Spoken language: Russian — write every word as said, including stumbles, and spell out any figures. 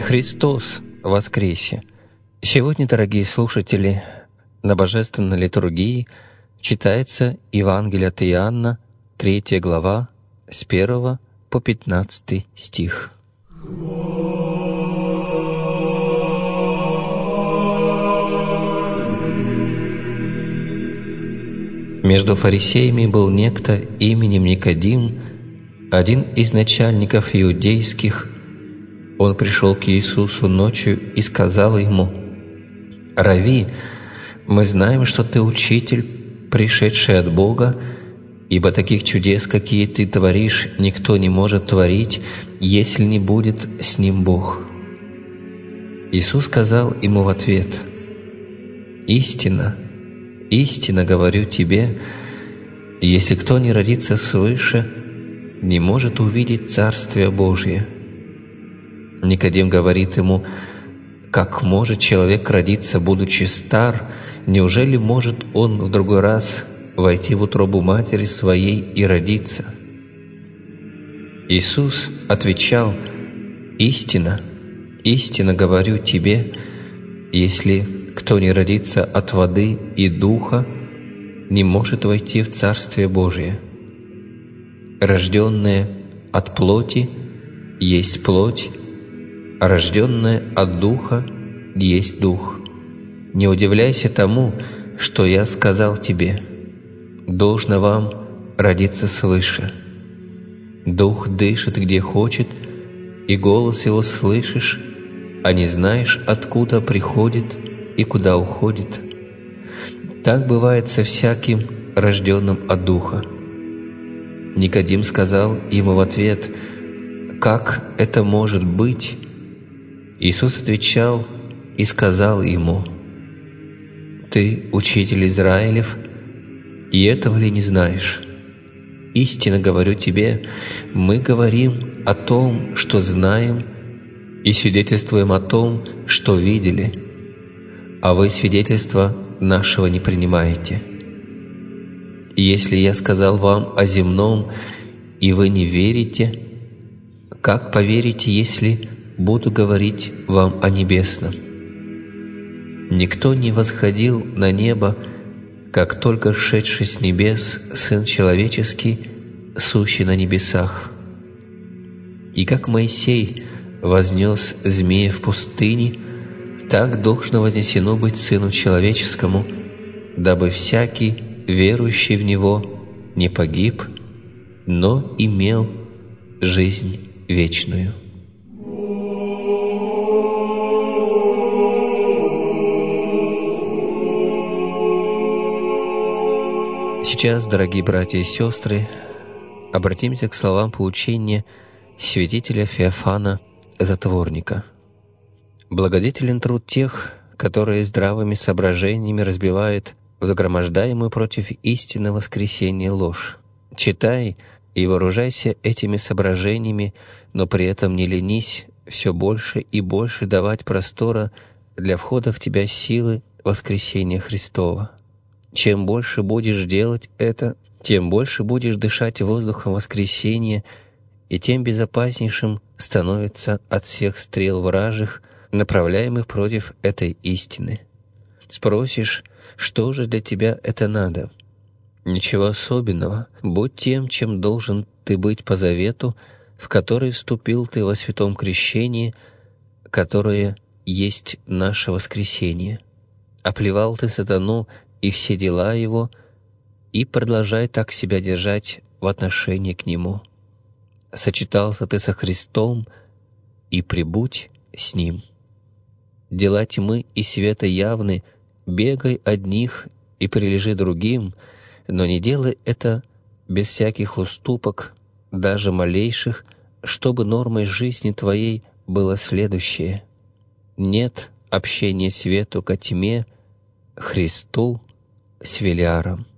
Христос воскресе! Сегодня, дорогие слушатели, на Божественной литургии читается Евангелие от Иоанна, третья глава, с первого по пятнадцатый стих. Между фарисеями был некто именем Никодим, один из начальников иудейских. Он пришел к Иисусу ночью и сказал ему: «Рави, мы знаем, что ты учитель, пришедший от Бога, ибо таких чудес, какие ты творишь, никто не может творить, если не будет с ним Бог». Иисус сказал ему в ответ: «Истинно, истинно говорю тебе, если кто не родится свыше, не может увидеть Царствие Божие». Никодим говорит ему: «Как может человек родиться, будучи стар? Неужели может он в другой раз войти в утробу матери своей и родиться?» Иисус отвечал: «Истинно, истинно говорю тебе, если кто не родится от воды и духа, не может войти в Царствие Божие. Рожденное от плоти есть плоть, а рожденное от Духа есть Дух. Не удивляйся тому, что я сказал тебе: должно вам родиться свыше. Дух дышит, где хочет, и голос его слышишь, а не знаешь, откуда приходит и куда уходит. Так бывает со всяким, рожденным от Духа». Никодим сказал ему в ответ: «Как это может быть?» Иисус отвечал и сказал ему: «Ты учитель Израилев, и этого ли не знаешь? Истинно говорю тебе, мы говорим о том, что знаем, и свидетельствуем о том, что видели, а вы свидетельства нашего не принимаете. И если я сказал вам о земном, и вы не верите, как поверите, если буду говорить вам о небесном? Никто не восходил на небо, как только шедший с небес Сын Человеческий, сущий на небесах. И как Моисей вознес змея в пустыне, так должно вознесено быть Сыну Человеческому, дабы всякий, верующий в Него, не погиб, но имел жизнь вечную». Сейчас, дорогие братья и сестры, обратимся к словам поучения святителя Феофана Затворника. «Благодетелен труд тех, которые здравыми соображениями разбивают загромождаемую против истины воскресения ложь. Читай и вооружайся этими соображениями, но при этом не ленись все больше и больше давать простора для входа в тебя силы воскресения Христова. Чем больше будешь делать это, тем больше будешь дышать воздухом воскресения, и тем безопаснейшим становится от всех стрел вражьих, направляемых против этой истины. Спросишь, что же для тебя это надо? Ничего особенного. Будь тем, чем должен ты быть по завету, в который вступил ты во святом крещении, которое есть наше воскресение. Оплевал ты сатану и все дела его, и продолжай так себя держать в отношении к нему. Сочетался ты со Христом, и прибудь с Ним. Дела тьмы и света явны, бегай одних и прилежи другим, но не делай это без всяких уступок, даже малейших, чтобы нормой жизни твоей было следующее: нет общения свету ко тьме, Христу с велиаром».